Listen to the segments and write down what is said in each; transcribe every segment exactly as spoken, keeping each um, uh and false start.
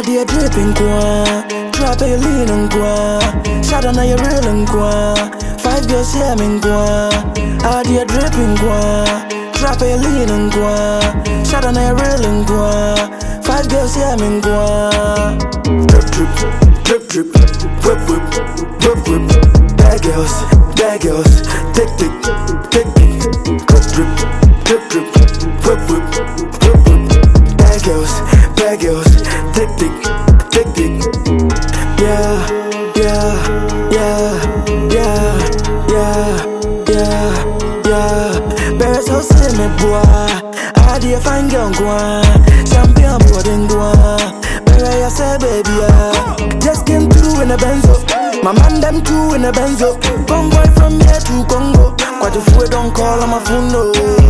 dear dripping qua, drop a lean and qua, shot on a real and qua, five girls yeah me qua, ah dear dripping qua, drop a lean and qua, shot on a real and qua, five girls yeah me qua. Drip drip, drip drip, whip whip, whip whip, bad girls, bad girls, tick tick, tick tick, drip drip, drip drip, whip whip, whip whip, bad girls, bad girls, tick tick, tick tick, yeah, yeah, yeah, yeah, yeah, yeah, yeah. Bears so see me boy, I dear fine girl boy, champion boy then boy. I say baby, yeah. Just came through in a benzo. My man them too in a benzo. Convoy from here to Congo. Quite a few don't call on my phone, no.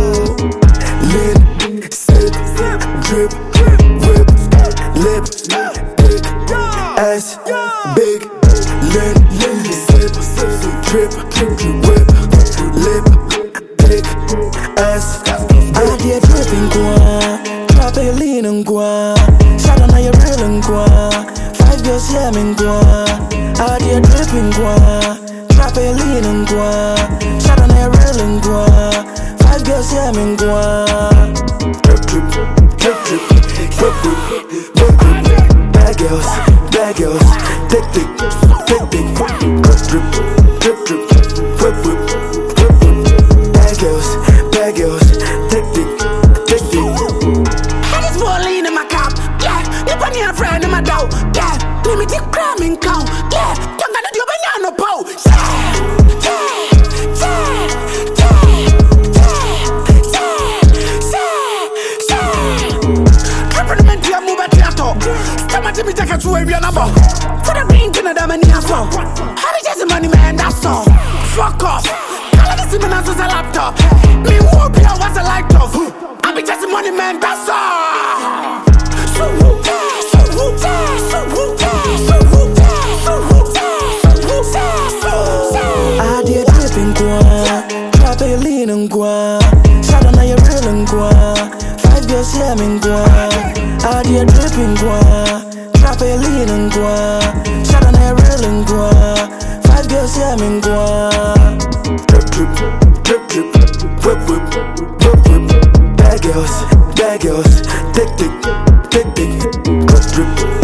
Lean, sip, drip, whip, lip, big, ass, big. Lean, lean, sip, drip, whip, lip, big, ass. I get dripping, qua. Drop a lean and qua. Shot on a real and qua, five girls yeah me qua, ah dear dripping qua, drop a lean and qua, shot on a real and qua, five girls yeah me qua. Drip drip, drip drip, whip whip, whip whip, bad girls, bad girls, tick tick, tick tick, drip drip, drip drip, whip whip, whip whip, bad girls, bad girls, tick tick, tick tick. I just want lean in my cup. Nipani a friend in my dough, yeah. Let me take crime and count, yeah. You're gonna do banana po, yeah, yeah, yeah, yeah, yeah, yeah, yeah. Tripping to move at theater. Stop at me, take a two a number. For the ring, to the damn song. How did you money, man? That's all. Fuck off. I like to see me as a laptop. Me whoop here was a light off. I be just money, man. That's all. So I dear dripping qua, drop a lean and qua, shot on a real and qua, five girls yeah me qua, I dear dripping qua, drop a lean and qua, shot on a real and qua, five girls yeah me qua. Drip drip, drip drip, whip whip, whip whip, bad girls, bad girls, tick tick, tick tick, drip drip.